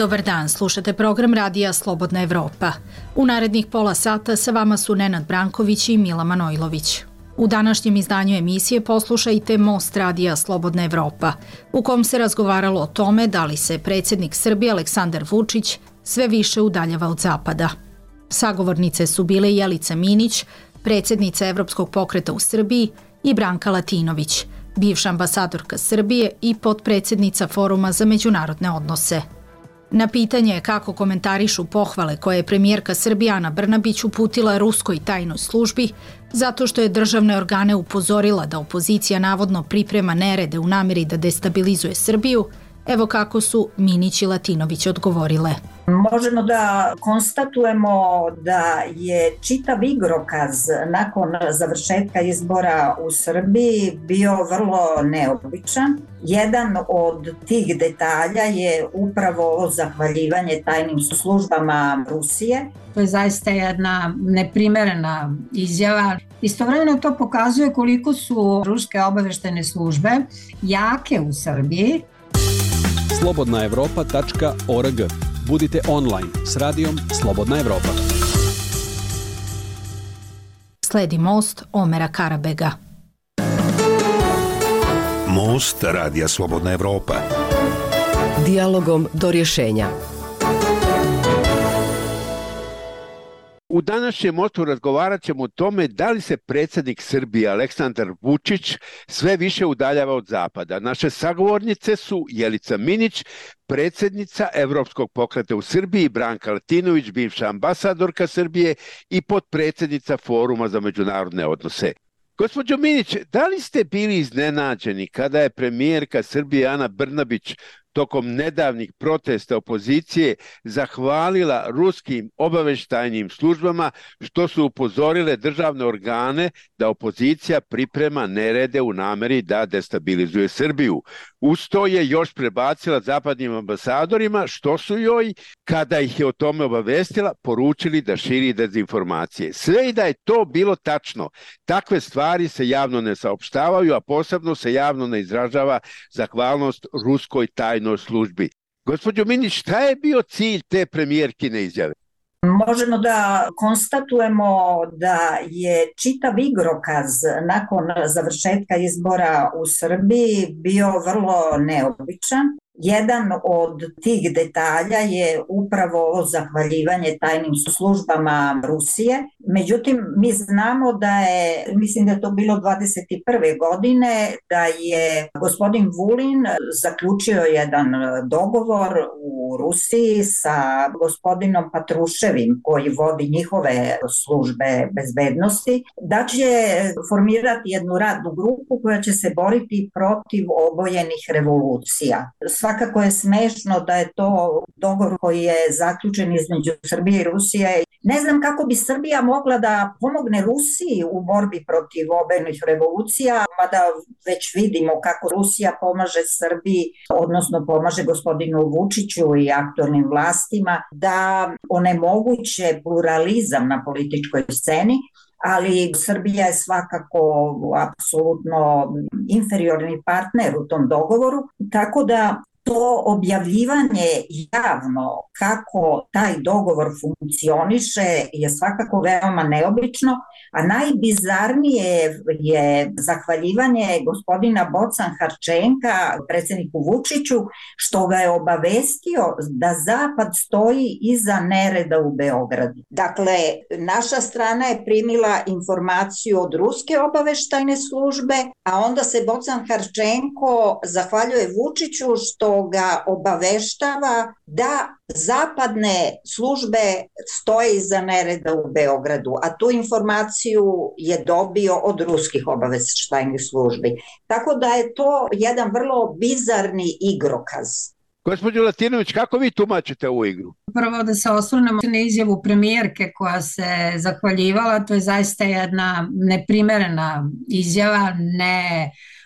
Dobar dan, slušate program Radija Slobodna Evropa. U narednih pola sata sa vama su Nenad Branković i Mila Manojlović. U današnjem izdanju emisije poslušajte Most Radija Slobodna Evropa, u kom se razgovaralo o tome da li se predsjednik Srbije Aleksandar Vučić sve više udaljava od Zapada. Sagovornice su bile Jelica Minić, predsjednica Evropskog pokreta u Srbiji, i Branka Latinović, bivša ambasadorka Srbije i potpredsjednica Foruma za međunarodne odnose. Na pitanje kako komentarišu pohvale koje je premijerka Srbije Ana Brnabić uputila ruskoj tajnoj službi zato što je državne organe upozorila da opozicija navodno priprema nerede u namjeri da destabilizuje Srbiju, evo kako su Minić i Latinović odgovorile. Možemo da konstatujemo da je čitav igrokaz nakon završetka izbora u Srbiji bio vrlo neobičan. Jedan od tih detalja je upravo zahvaljivanje tajnim službama Rusije. To je zaista jedna neprimerena izjava. Istovremeno to pokazuje koliko su ruske obaveštajne službe jake u Srbiji. slobodnaevropa.org. Budite online s radijom Slobodna Evropa. Sledi Most Omera Karabega. Most Radija Slobodna Evropa. Dijalogom do rješenja. U današnjem mostu razgovarat ćemo o tome da li se predsjednik Srbije Aleksandar Vučić sve više udaljava od Zapada. Naše sagovornice su Jelica Minić, predsjednica Evropskog pokreta u Srbiji, Branka Latinović, bivša ambasadorka Srbije i potpredsjednica Foruma za međunarodne odnose. Gospođo Minić, da li ste bili iznenađeni kada je premijerka Srbije Ana Brnabić tokom nedavnih protesta opozicije zahvalila ruskim obaveštajnim službama što su upozorile državne organe da opozicija priprema nerede u namjeri da destabilizuje Srbiju? Uz to je još prebacila zapadnim ambasadorima što su joj, kada ih je o tome obavestila, poručili da širi dezinformacije. Sve i da je to bilo tačno, takve stvari se javno ne saopštavaju, a posebno se javno ne izražava zahvalnost ruskoj tajnoj službi. Gospođo Minić, šta je bio cilj te premijerkine izjave? Možemo da konstatujemo da je čitav igrokaz nakon završetka izbora u Srbiji bio vrlo neobičan. Jedan od tih detalja je upravo zahvaljivanje tajnim službama Rusije. Međutim, mi znamo da je, mislim da je to bilo 21. godine, da je gospodin Vulin zaključio jedan dogovor u Rusiji sa gospodinom Patruševim, koji vodi njihove službe bezbednosti, da će formirati jednu radnu grupu koja će se boriti protiv obojenih revolucija. Svakako je smešno da je to dogovor koji je zaključen između Srbije i Rusije. Ne znam kako bi Srbija mogla da pomogne Rusiji u borbi protiv obojenih revolucija, mada već vidimo kako Rusija pomaže Srbiji, odnosno pomaže gospodinu Vučiću i aktualnim vlastima da onemoguće pluralizam na političkoj sceni, ali Srbija je svakako apsolutno inferiorni partner u tom dogovoru, tako da to objavljivanje javno kako taj dogovor funkcioniše je svakako veoma neobično, a najbizarnije je zahvaljivanje gospodina Bocan Harčenka predsjedniku Vučiću što ga je obavestio da Zapad stoji iza nereda u Beogradu. Dakle, naša strana je primila informaciju od ruske obaveštajne službe, a onda se Bocan Harčenko zahvaljuje Vučiću što ga obaveštava da zapadne službe stoje iza nereda u Beogradu, a tu informaciju je dobio od ruskih obaveštajnih službi. Tako da je to jedan vrlo bizarni igrokaz. Gospođo Latinović, kako vi tumačite ovu igru? Prvo da se osvrnemo na izjavu premijerke koja se zahvaljivala, to je zaista jedna neprimerena izjava, ne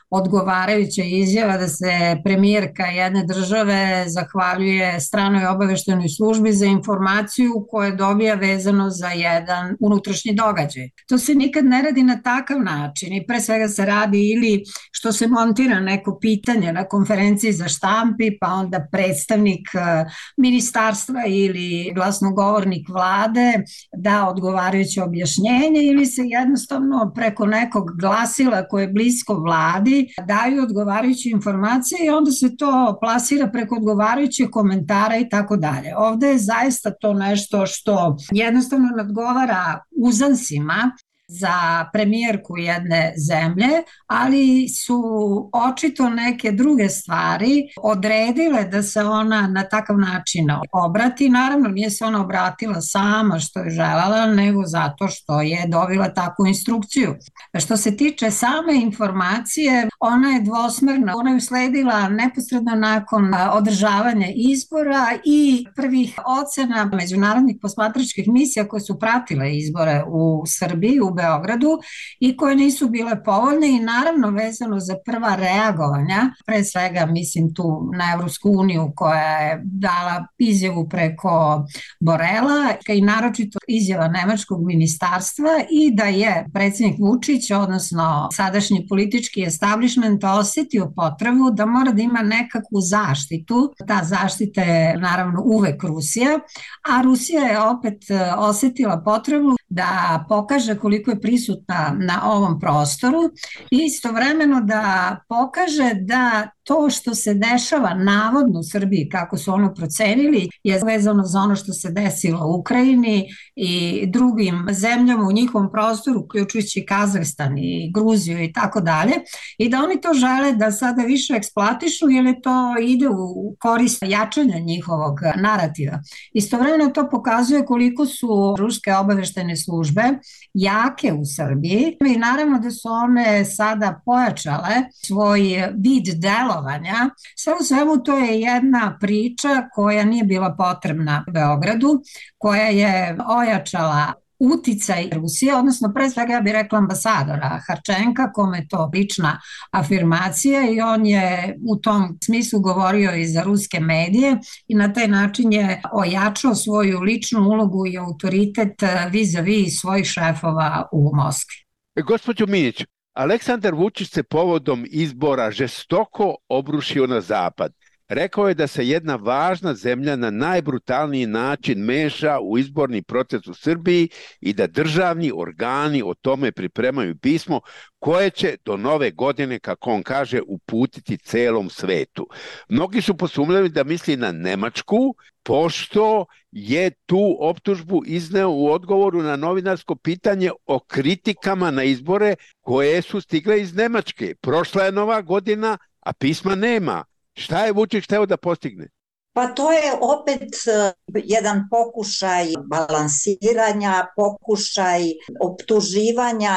odgovarajuća izjava da se premijerka jedne države zahvaljuje stranoj obaveštajnoj službi za informaciju koju dobija vezano za jedan unutrašnji događaj. To se nikad ne radi na takav način i pre svega se radi ili što se montira neko pitanje na konferenciji za štampi, pa onda predstavnik ministarstva ili glasnogovornik vlade da odgovarajuće objašnjenje, ili se jednostavno preko nekog glasila koje je blisko vladi daju odgovarajuće informacije i onda se to plasira preko odgovarajućih komentara i tako dalje. Ovde je zaista to nešto što jednostavno nadgovara uzansima za premijerku jedne zemlje, ali su očito neke druge stvari odredile da se ona na takav način obrati. Naravno, nije se ona obratila sama što je želela, nego zato što je dobila takvu instrukciju. Što se tiče same informacije, ona je dvosmerna. Ona je usledila neposredno nakon održavanja izbora i prvih ocena međunarodnih posmatračkih misija koje su pratile izbore u Srbiji, u Beogradu, i koje nisu bile povoljne i naravno vezano za prva reagovanja, pre svega mislim tu na Evropsku uniju koja je dala izjavu preko Borela i naročito izjava nemačkog ministarstva i da je predsjednik Vučić, odnosno sadašnji politički establishment osetio potrebu da mora da ima nekakvu zaštitu. Ta zaštita je naravno uvek Rusija, a Rusija je opet osetila potrebu da pokaže koliko je prisutna na ovom prostoru i istovremeno da pokaže da to što se dešava navodno u Srbiji, kako su ono procenili, je vezano za ono što se desilo u Ukrajini i drugim zemljama u njihovom prostoru, uključujući Kazahstan i Gruziju i tako dalje, i da oni to žele da sada više eksploatišu jer je to ide u korist jačanja njihovog narativa. Istovremeno to pokazuje koliko su ruske obaveštajne službe jake u Srbiji i naravno da su one sada pojačale svoj vid delovanja. Sve u svemu to je jedna priča koja nije bila potrebna Beogradu, koja je ojačala uticaj Rusije, odnosno pre svega ja bih rekla ambasadora Harčenka, kome je to lična afirmacija i on je u tom smislu govorio i za ruske medije i na taj način je ojačao svoju ličnu ulogu i autoritet vis-a-vis svojih šefova u Moskvi. Gospođo Minić, Aleksandar Vučić se povodom izbora žestoko obrušio na zapad. Rekao je da se jedna važna zemlja na najbrutalniji način meša u izborni proces u Srbiji i da državni organi o tome pripremaju pismo koje će do nove godine, kako on kaže, uputiti celom svetu. Mnogi su posumnjali da misli na Nemačku, pošto je tu optužbu izneo u odgovoru na novinarsko pitanje o kritikama na izbore koje su stigle iz Nemačke. Prošla je nova godina, a pisma nema. Šta je Vučić hteo da postigne? Pa to je opet jedan pokušaj balansiranja, pokušaj optuživanja,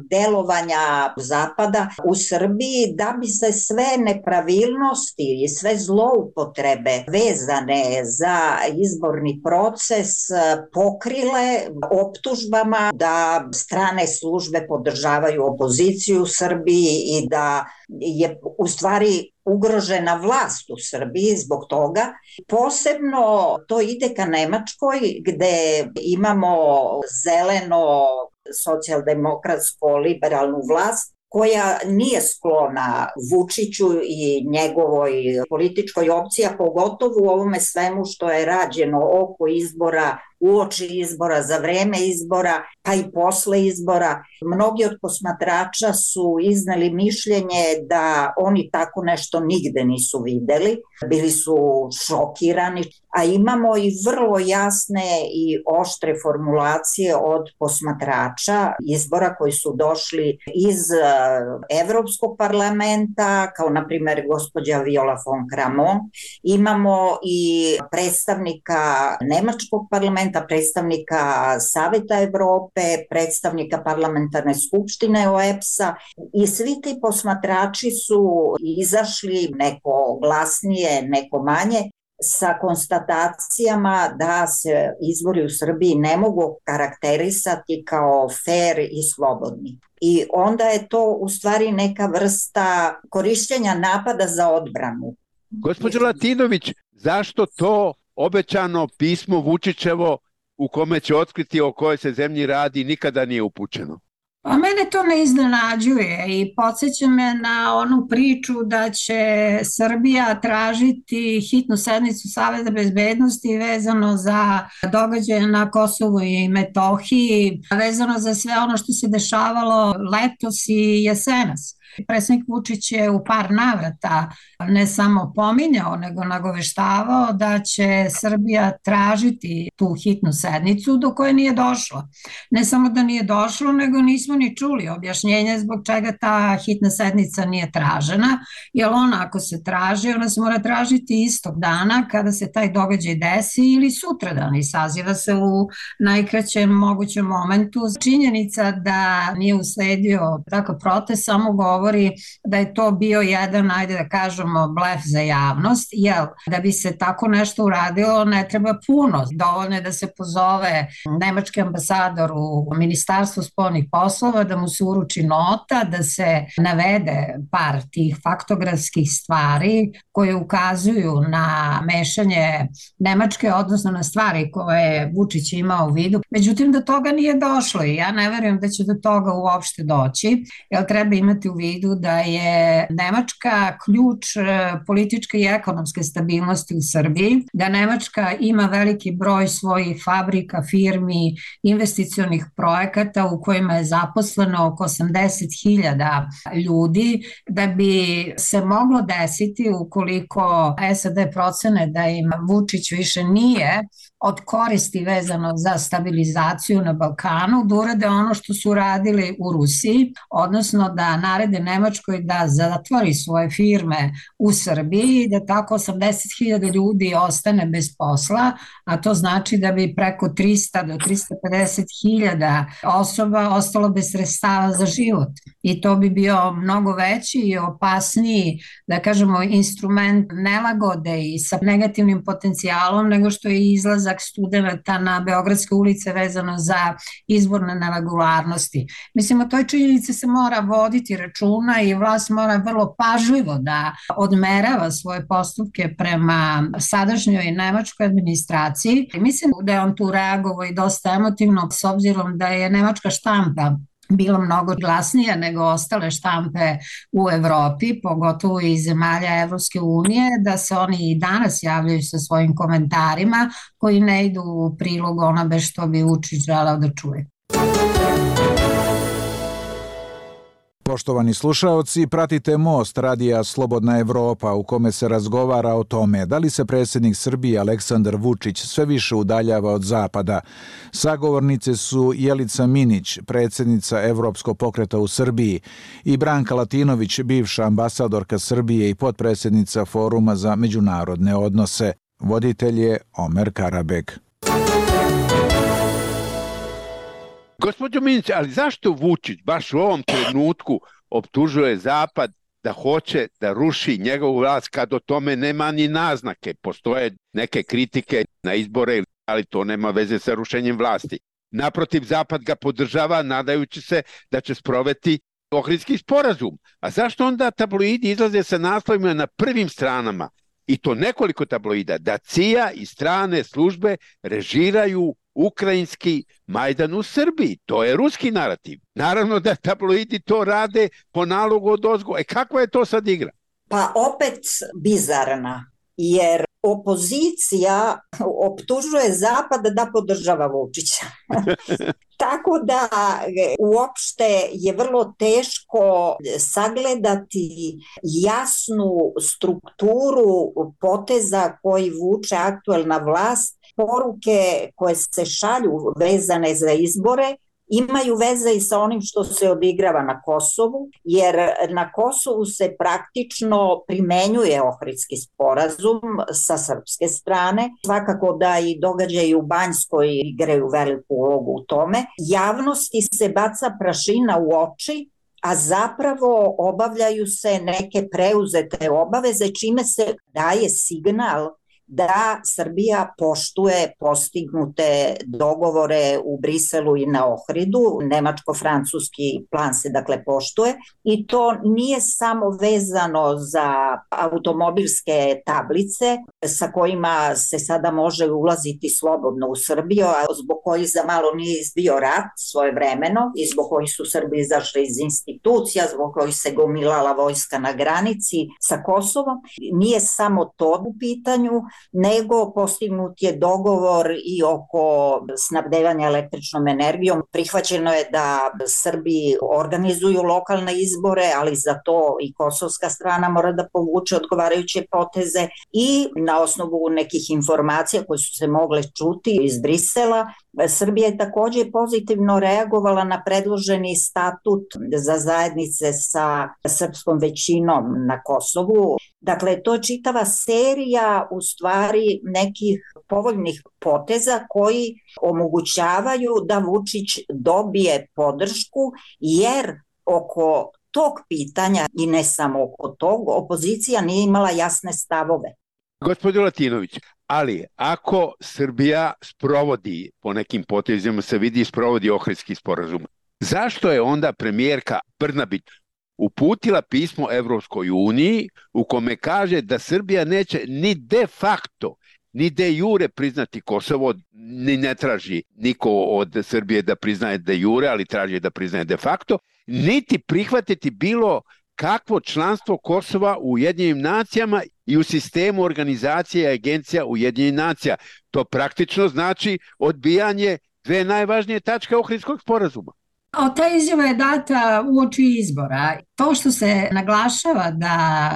delovanja Zapada u Srbiji da bi se sve nepravilnosti i sve zloupotrebe vezane za izborni proces pokrile optužbama da strane službe podržavaju opoziciju u Srbiji i da je u stvari ugrožena vlast u Srbiji zbog toga. Posebno to ide ka Nemačkoj gde imamo zeleno socijaldemokratsko liberalnu vlast koja nije sklona Vučiću i njegovoj političkoj opciji, a pogotovo u ovome svemu što je rađeno oko izbora, uoči izbora, za vreme izbora, pa i posle izbora. Mnogi od posmatrača su izneli mišljenje da oni tako nešto nigde nisu videli, bili su šokirani, a imamo i vrlo jasne i oštre formulacije od posmatrača izbora koji su došli iz Evropskog parlamenta, kao na primjer gospođa Viola von Kramon. Imamo i predstavnika Nemačkog parlamenta, predstavnika Saveta Evrope, predstavnika parlamentarne skupštine OEBS-a i svi ti posmatrači su izašli, neko glasnije, neko manje, sa konstatacijama da se izbori u Srbiji ne mogu karakterisati kao fair i slobodni. I onda je to u stvari neka vrsta korišćenja napada za odbranu. Gospođo Latinović, zašto to obećano pismo Vučićevo u kome će otkriti o kojoj se zemlji radi nikada nije upućeno? A mene to ne iznenađuje i podsjeća me na onu priču da će Srbija tražiti hitnu sednicu Saveta bezbednosti vezano za događaje na Kosovu i Metohiji, vezano za sve ono što se dešavalo letos i jesenas. Predsjednik Vučić je u par navrata ne samo pominjao, nego nagoveštavao da će Srbija tražiti tu hitnu sednicu do koje nije došlo. Ne samo da nije došlo, nego nismo ni čuli objašnjenje zbog čega ta hitna sednica nije tražena, jer ona ako se traži, ona se mora tražiti istog dana kada se taj događaj desi ili sutradan i saziva se u najkraćem mogućem momentu. Činjenica da nije usledio takav protest samo govori da je to bio jedan, ajde da kažemo, blef za javnost, jer da bi se tako nešto uradilo ne treba puno. Dovoljno je da se pozove nemački ambasador u Ministarstvu spoljnih poslova, da mu se uruči nota, da se navede par tih faktografskih stvari koje ukazuju na mešanje Nemačke, odnosno na stvari koje je Vučić imao u vidu. Međutim, do toga nije došlo i ja ne verujem da će do toga uopšte doći, jer treba imati u vidu da je Nemačka ključ političke i ekonomske stabilnosti u Srbiji, da Nemačka ima veliki broj svojih fabrika, firmi, investicionih projekata u kojima je zaposleno oko 80.000 ljudi, da bi se moglo desiti ukoliko SAD procene da im Vučić više nije od koristi vezano za stabilizaciju na Balkanu, da urade ono što su radili u Rusiji, odnosno da narede Nemačkoj da zatvori svoje firme u Srbiji, da tako 80.000 ljudi ostane bez posla, a to znači da bi preko 300 do 350.000 osoba ostalo bez sredstava za život. I to bi bio mnogo veći i opasniji, da kažemo, instrument nelagode i sa negativnim potencijalom nego što je izlazak studenata na beogradske ulice vezano za izborne neregularnosti. Mislim, o toj činjenici se mora voditi računa i vlast mora vrlo pažljivo da odmerava svoje postupke prema sadašnjoj nemačkoj administraciji. Mislim da je on tu reagovao i dosta emotivno, s obzirom da je nemačka štampa bila mnogo glasnija nego ostale štampe u Evropi, pogotovo iz zemalja Evropske unije, da se oni i danas javljaju sa svojim komentarima koji ne idu u prilog onome što bi Vučić želeo da čuje. Poštovani slušaoci, pratite Most radija Slobodna Evropa u kome se razgovara o tome da li se predsjednik Srbije Aleksandar Vučić sve više udaljava od Zapada. Sagovornice su Jelica Minić, predsjednica Evropskog pokreta u Srbiji, i Branka Latinović, bivša ambasadorka Srbije i potpredsjednica Foruma za međunarodne odnose. Voditelj je Omer Karabek. Gospođo Minić, ali zašto Vučić baš u ovom trenutku optužuje Zapad da hoće da ruši njegovu vlast kad o tome nema ni naznake? Postoje neke kritike na izbore, ali to nema veze sa rušenjem vlasti. Naprotiv, Zapad ga podržava nadajući se da će sprovesti Ohridski sporazum. A zašto onda tabloidi izlaze sa naslovima na prvim stranama, i to nekoliko tabloida, da CIA i strane službe režiraju ukrajinski Majdan u Srbiji? To je ruski narativ. Naravno da tabloidi to rade po nalogu odozgo. Kakva je to sad igra? Pa opet bizarna, jer opozicija optužuje Zapad da podržava Vučića. Tako da uopšte je vrlo teško sagledati jasnu strukturu poteza koji vuče aktuelna vlast. Poruke koje se šalju vezane za izbore imaju veze i sa onim što se odigrava na Kosovu, jer na Kosovu se praktično primenjuje Ohridski sporazum sa srpske strane. Svakako da i događaji u Banjskoj igraju veliku ulogu u tome. Javnosti se baca prašina u oči, a zapravo obavljaju se neke preuzete obaveze, čime se daje signal da Srbija poštuje postignute dogovore u Briselu i na Ohridu. Nemačko-francuski plan se dakle poštuje i to nije samo vezano za automobilske tablice sa kojima se sada može ulaziti slobodno u Srbiju, a zbog kojih za malo nije izbio rat svojevremeno i zbog kojih su Srbi izašli iz institucija, zbog kojih se gomilala vojska na granici sa Kosovom. Nije samo to u pitanju, nego postignut je dogovor i oko snabdevanja električnom energijom. Prihvaćeno je da Srbi organizuju lokalne izbore, ali za to i kosovska strana mora da povuče odgovarajuće poteze i na osnovu nekih informacija koje su se mogle čuti iz Brisela, Srbija je takođe pozitivno reagovala na predloženi statut za zajednice sa srpskom većinom na Kosovu. Dakle, to je čitava serija u stvari nekih povoljnih poteza koji omogućavaju da Vučić dobije podršku, jer oko tog pitanja i ne samo oko tog, opozicija nije imala jasne stavove. Gospodin Latinović, ali ako Srbija sprovodi, po nekim potezima se vidi, sprovodi Ohridski sporazum, zašto je onda premijerka Brnabić uputila pismo Evropskoj uniji u kome kaže da Srbija neće ni de facto, ni de jure priznati Kosovo, ni ne traži niko od Srbije da priznaje de jure, ali traži da priznaje de facto, niti prihvatiti bilo kakvo članstvo Kosova u Ujedinjenim nacijama i u sistemu organizacije i agencija Ujedinjenih nacija. To praktično znači odbijanje dve najvažnije tačke Ohridskog sporazuma. Ta izjava je data uoči izbora. To što se naglašava da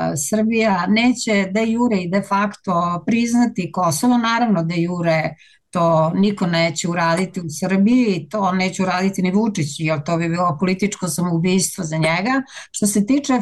Srbija neće de jure i de facto priznati Kosovo, naravno de jure to niko neće uraditi u Srbiji, to neće uraditi ni Vučić, jer to bi bilo političko samoubistvo za njega. Što se tiče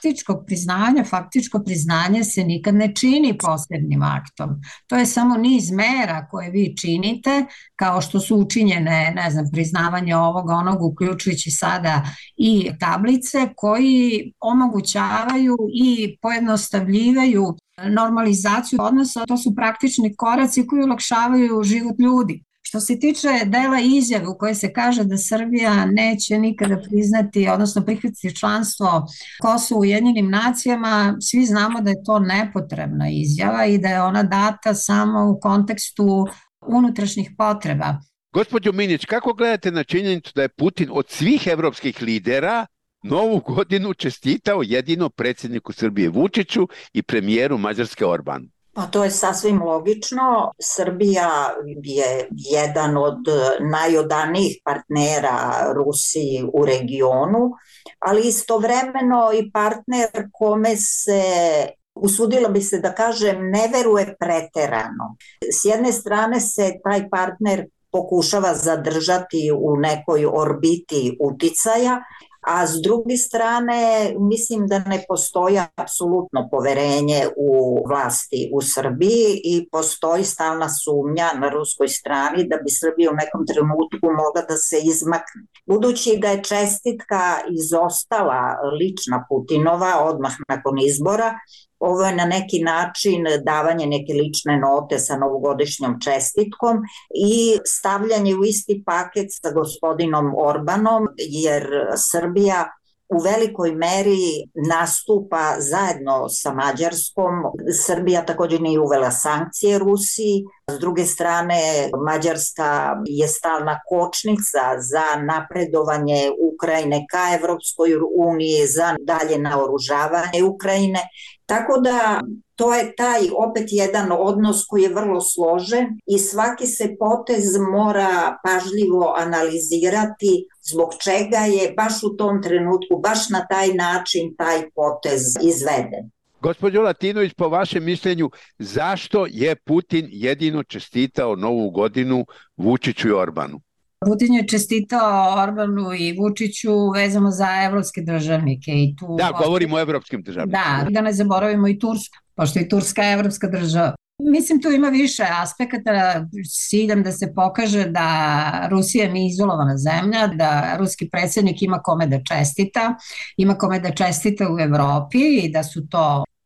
faktičko priznanje se nikad ne čini posebnim aktom. To je samo niz mera koje vi činite, kao što su učinjene, ne znam, priznavanje ovoga, onog, uključujući sada i tablice, koji omogućavaju i pojednostavljivaju normalizaciju odnosa. To su praktični koraci koji olakšavaju život ljudi. Što se tiče dela izjave u kojoj se kaže da Srbija neće nikada priznati, odnosno prihvatiti članstvo Kosova u Ujedinjenim nacijama, svi znamo da je to nepotrebna izjava i da je ona data samo u kontekstu unutrašnjih potreba. Gospođo Minić, kako gledate na činjenicu da je Putin od svih evropskih lidera Novu godinu čestitao jedino predsjedniku Srbije Vučiću i premijeru Mađarske Orbanu? Pa to je sasvim logično. Srbija je jedan od najodanijih partnera Rusiji u regionu, ali istovremeno i partner kome se, usudila bi se da kažem, ne veruje preterano. S jedne strane se taj partner pokušava zadržati u nekoj orbiti uticaja, a s druge strane mislim da ne postoji apsolutno poverenje u vlasti u Srbiji i postoji stalna sumnja na ruskoj strani da bi Srbija u nekom trenutku mogla da se izmakne. Budući da je čestitka izostala lična Putinova odmah nakon izbora, ovo je na neki način davanje neke lične note sa novogodišnjom čestitkom i stavljanje u isti paket sa gospodinom Orbanom, jer Srbija u velikoj meri nastupa zajedno sa Mađarskom. Srbija također nije uvela sankcije Rusiji. S druge strane, Mađarska je stalna kočnica za napredovanje Ukrajine ka Evropskoj uniji, za dalje naoružavanje Ukrajine. Tako da to je taj opet jedan odnos koji je vrlo složen i svaki se potez mora pažljivo analizirati zbog čega je baš u tom trenutku, baš na taj način taj potez izveden. Gospođo Latinović, po vašem mišljenju, zašto je Putin jedino čestitao Novu godinu Vučiću i Orbanu? Putin je čestitao Orbanu i Vučiću vezano za evropske državnike. I tu govorimo o evropskim državnicima. Da ne zaboravimo i Tursku, pošto je Turska evropska država. Mislim, tu ima više aspekata s ciljem da se pokaže da Rusija nije izolovana zemlja, da ruski predsjednik ima kome da čestita u Evropi i da su to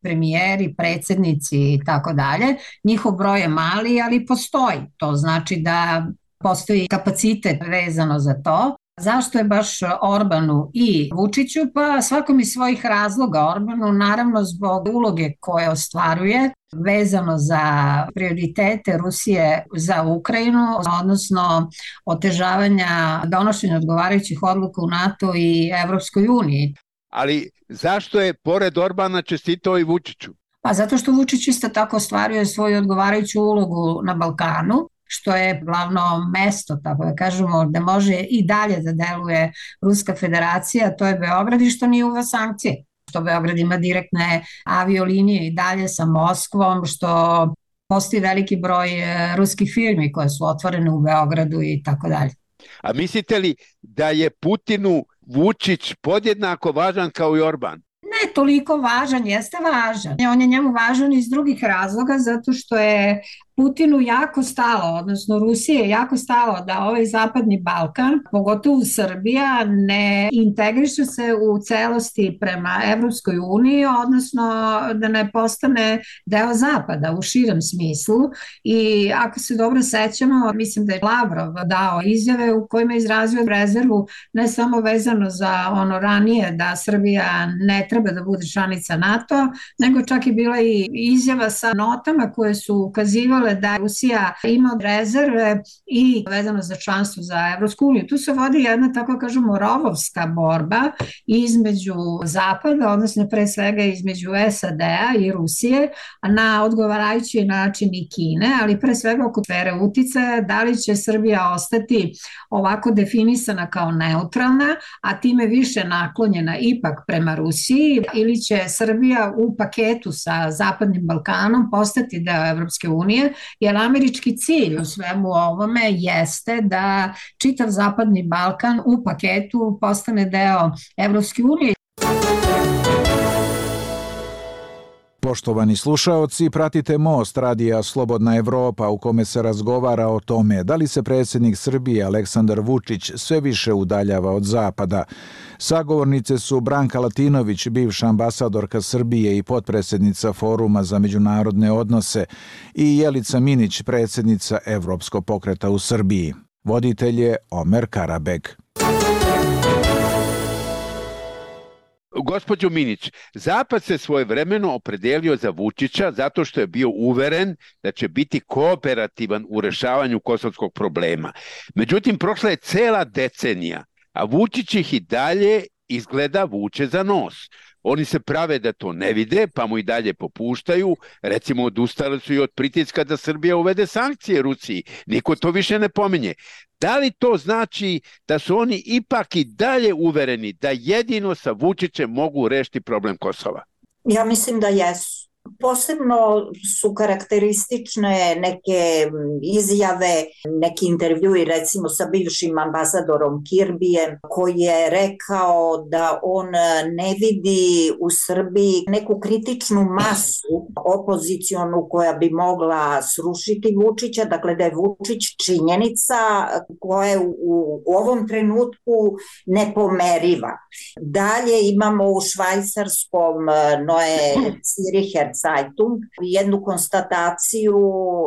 premijeri, predsjednici i tako dalje. Njihov broj je mali, ali postoji. To znači da postoji kapacitet vezano za to. Zašto je baš Orbanu i Vučiću? Pa svakom iz svojih razloga. Orbanu naravno zbog uloge koje ostvaruje vezano za prioritete Rusije za Ukrajinu, odnosno otežavanja donošenja odgovarajućih odluka u NATO i Evropskoj uniji. Ali zašto je pored Orbana čestitao i Vučiću? Pa zato što Vučić isto tako ostvaruje svoju odgovarajuću ulogu na Balkanu, što je glavno mesto, tako da kažemo, da može i dalje da deluje Ruska federacija, to je Beograd, i što nije uveo sankcije. Što Beograd ima direktne aviolinije i dalje sa Moskvom, što postoji veliki broj ruskih firmi koje su otvorene u Beogradu i tako dalje. A mislite li da je Putinu Vučić podjednako važan kao i Orban? Ne toliko važan, jeste važan. On je njemu važan iz drugih razloga, zato što je Putinu jako stalo, odnosno Rusiji je jako stalo da ovaj zapadni Balkan, pogotovo Srbija, ne integriše se u celosti prema Evropskoj uniji, odnosno da ne postane deo zapada u širem smislu. I ako se dobro sećamo, mislim da je Lavrov dao izjave u kojima je izrazio rezervu ne samo vezano za ono ranije da Srbija ne treba da bude članica NATO, nego čak i bila i izjava sa notama koje su ukazivale da Rusija ima rezerve i vezano za članstvo za Evropsku uniju. Tu se vodi jedna, tako kažemo, rovovska borba između Zapada, odnosno pre svega između SAD-a i Rusije, na odgovarajući način i Kine, ali pre svega oko sfere uticaja, da li će Srbija ostati ovako definisana kao neutralna, a time više naklonjena ipak prema Rusiji, ili će Srbija u paketu sa Zapadnim Balkanom postati deo Evropske unije, jer američki cilj u svemu ovome jeste da čitav Zapadni Balkan u paketu postane deo Evropske unije. Poštovani slušaoci, pratite Most radija Slobodna Evropa u kome se razgovara o tome da li se predsjednik Srbije Aleksandar Vučić sve više udaljava od Zapada. Sagovornice su Branka Latinović, bivša ambasadorka Srbije i potpredsjednica Foruma za međunarodne odnose, i Jelica Minić, predsjednica Evropskog pokreta u Srbiji. Voditelj je Omer Karabeg. Gospođo Minić, Zapad se svojevremeno opredelio za Vučića zato što je bio uveren da će biti kooperativan u rešavanju kosovskog problema. Međutim, prošla je cela decenija, a Vučić ih i dalje izgleda vuče za nos. Oni se prave da to ne vide, pa mu i dalje popuštaju. Recimo, odustali su i od pritiska da Srbija uvede sankcije Rusiji. Niko to više ne pominje. Da li to znači da su oni ipak i dalje uvereni da jedino sa Vučićem mogu rešiti problem Kosova? Ja mislim da jesu. Posebno su karakteristične neke izjave, neki intervjui recimo sa bivšim ambasadorom Kirbijem, koji je rekao da on ne vidi u Srbiji neku kritičnu masu opozicionu koja bi mogla srušiti Vučića, dakle da je Vučić činjenica koja je u ovom trenutku nepomeriva. Dalje imamo u švajcarskom Neue Zürcher Zeitung jednu konstataciju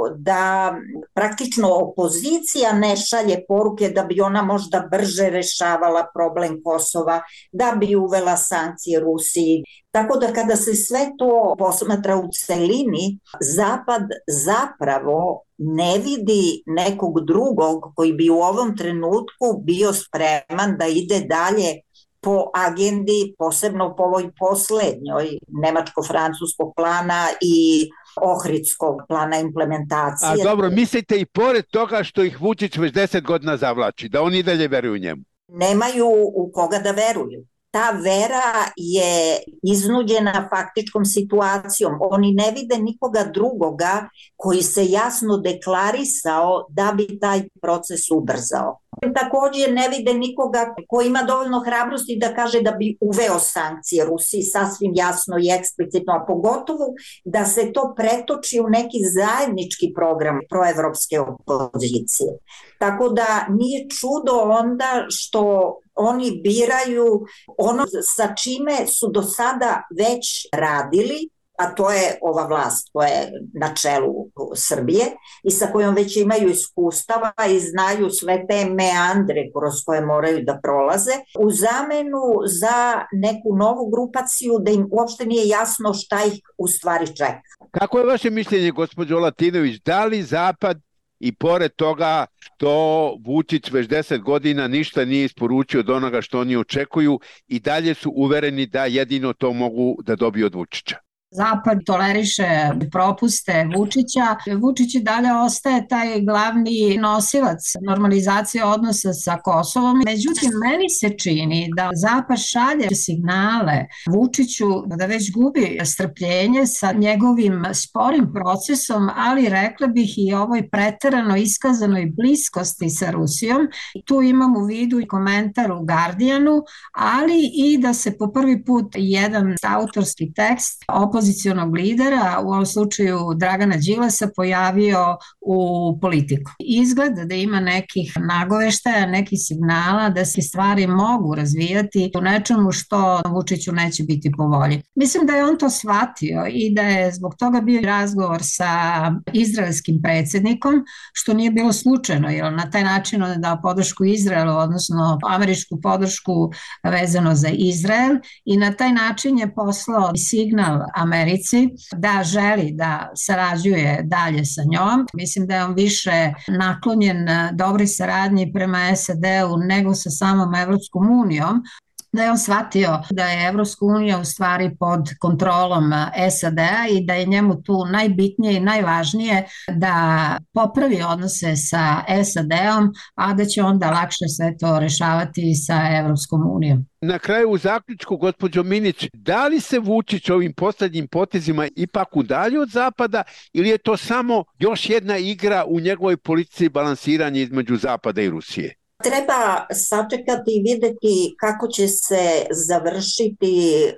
da praktično opozicija ne šalje poruke da bi ona možda brže rešavala problem Kosova, da bi uvela sankcije Rusiji. Tako da kada se sve to posmatra u celini, Zapad zapravo ne vidi nekog drugog koji bi u ovom trenutku bio spreman da ide dalje po agendi, posebno po ovoj poslednjoj nemačko-francuskog plana i ohridskog plana implementacije. A dobro, mislite i pored toga što ih Vučić već 10 godina zavlači, da oni dalje veruju njemu? Nemaju u koga da veruju. Ta vera je iznuđena faktičkom situacijom. Oni ne vide nikoga drugoga koji se jasno deklarisao da bi taj proces ubrzao. Također ne vide nikoga koji ima dovoljno hrabrosti da kaže da bi uveo sankcije Rusiji sasvim jasno i eksplicitno, a pogotovo da se to pretoči u neki zajednički program proevropske opozicije. Tako da nije čudo onda što oni biraju ono sa čime su do sada već radili, a to je ova vlast koja je na čelu Srbije i sa kojom već imaju iskustava i znaju sve te meandre kroz koje moraju da prolaze, u zamenu za neku novu grupaciju da im uopšte nije jasno šta ih u stvari čeka. Kako je vaše mišljenje, gospođo Latinović, da li Zapad i pored toga što Vučić već 10 godina ništa nije isporučio od onoga što oni očekuju i dalje su uvereni da jedino to mogu da dobiju od Vučića? Zapad toleriše propuste Vučića. Vučić i dalje ostaje taj glavni nosilac normalizacije odnosa sa Kosovom. Međutim, meni se čini da Zapad šalje signale Vučiću da već gubi strpljenje sa njegovim sporim procesom, ali rekla bih i ovoj preterano iskazanoj bliskosti sa Rusijom. Tu imam u vidu i komentar u Guardianu, ali i da se po prvi put jedan autorski tekst opozicionog lidera, u ovom slučaju Dragana Đilasa, pojavio u Politiku. Izgleda da ima nekih nagoveštaja, nekih signala da se stvari mogu razvijati u nečemu što Vučiću neće biti po volji. Mislim da je on to shvatio i da je zbog toga bio razgovor sa izraelskim predsjednikom, što nije bilo slučajno, jer na taj način on je dao podršku Izraelu, odnosno američku podršku vezano za Izrael, i na taj način je poslao signal Americi da želi da sarađuje dalje sa njom. Mislim da je on više naklonjen dobroj saradnji prema SAD-u nego sa samom Evropskom unijom, da je on shvatio da je Evropska unija u stvari pod kontrolom SAD-a i da je njemu tu najbitnije i najvažnije da popravi odnose sa SAD-om, a da će onda lakše sve to rešavati sa Evropskom unijom. Na kraju u zaključku, gospođo Minić, da li se Vučić ovim poslednjim potezima ipak udalji od Zapada ili je to samo još jedna igra u njegovoj politici balansiranja između Zapada i Rusije? Treba sačekati i videti kako će se završiti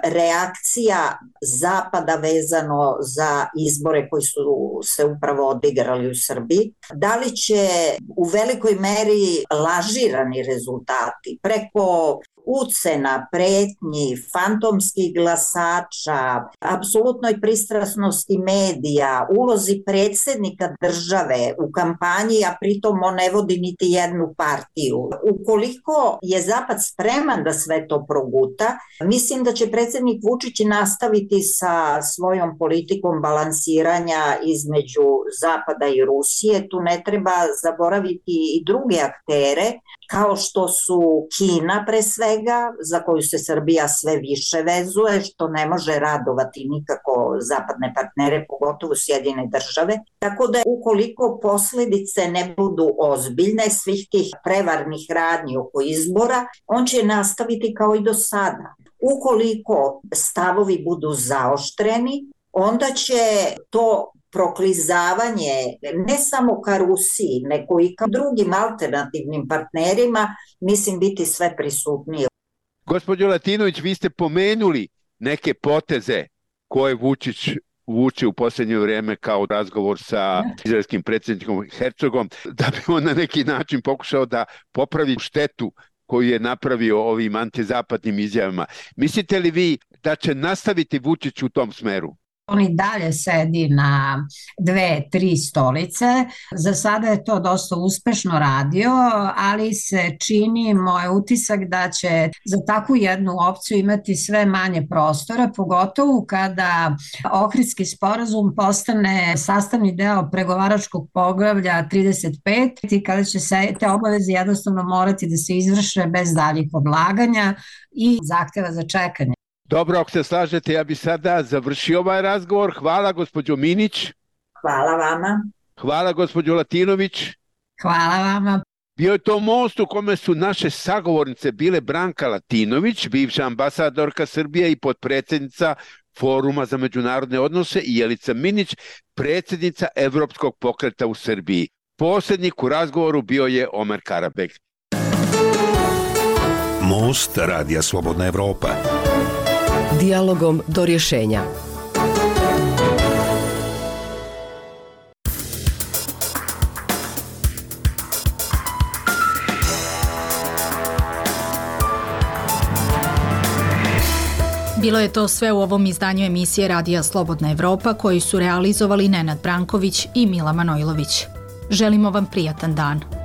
reakcija Zapada vezano za izbore koji su se upravo odigrali u Srbiji. Da li će u velikoj meri lažirani rezultati preko ucena, pretnji, fantomskih glasača, apsolutnoj pristrasnosti medija, ulozi predsjednika države u kampanji, a pritom on ne vodi niti jednu partiju. Ukoliko je Zapad spreman da sve to proguta, mislim da će predsjednik Vučić nastaviti sa svojom politikom balansiranja između Zapada i Rusije. Tu ne treba zaboraviti i druge aktere, kao što su Kina pre svega, za koju se Srbija sve više vezuje, što ne može radovati nikako zapadne partnere, pogotovo Sjedinjene države. Tako da ukoliko posledice ne budu ozbiljne svih tih prevarnih radnji oko izbora, on će nastaviti kao i do sada. Ukoliko stavovi budu zaoštreni, onda će to proklizavanje ne samo ka Rusiji, nego i ka drugim alternativnim partnerima, mislim, biti sve prisutnije. Gospođo Latinović, vi ste pomenuli neke poteze koje Vučić vuče u posljednje vrijeme kao razgovor sa izraelskim predsjednikom Herzogom, da bi on na neki način pokušao da popravi štetu koju je napravio ovim antizapadnim izjavama. Mislite li vi da će nastaviti Vučić u tom smeru? On i dalje sedi na 2-3 stolice. Za sada je to dosta uspešno radio, ali se čini moj utisak da će za takvu jednu opciju imati sve manje prostora, pogotovo kada Ohridski sporazum postane sastavni deo pregovaračkog poglavlja 35 i kada će se te obaveze jednostavno morati da se izvrše bez daljih odlaganja i zahteva za čekanje. Dobro, ako se slažete, ja bi sada završio ovaj razgovor. Hvala, gospođo Minić. Hvala vama. Hvala, gospođo Latinović. Hvala vama. Bio je to most u kome su naše sagovornice bile Branka Latinović, bivša ambasadorka Srbije i potpredsjednica Foruma za međunarodne odnose, i Jelica Minić, predsjednica Evropskog pokreta u Srbiji. Posrednik u razgovoru bio je Omer Karabek. Most Radija Slobodna Evropa. Dijalogom do rješenja. Bilo je to sve u ovom izdanju emisije Radija Slobodna Evropa koji su realizovali Nenad Branković i Mila Manojlović. Želimo vam prijatan dan.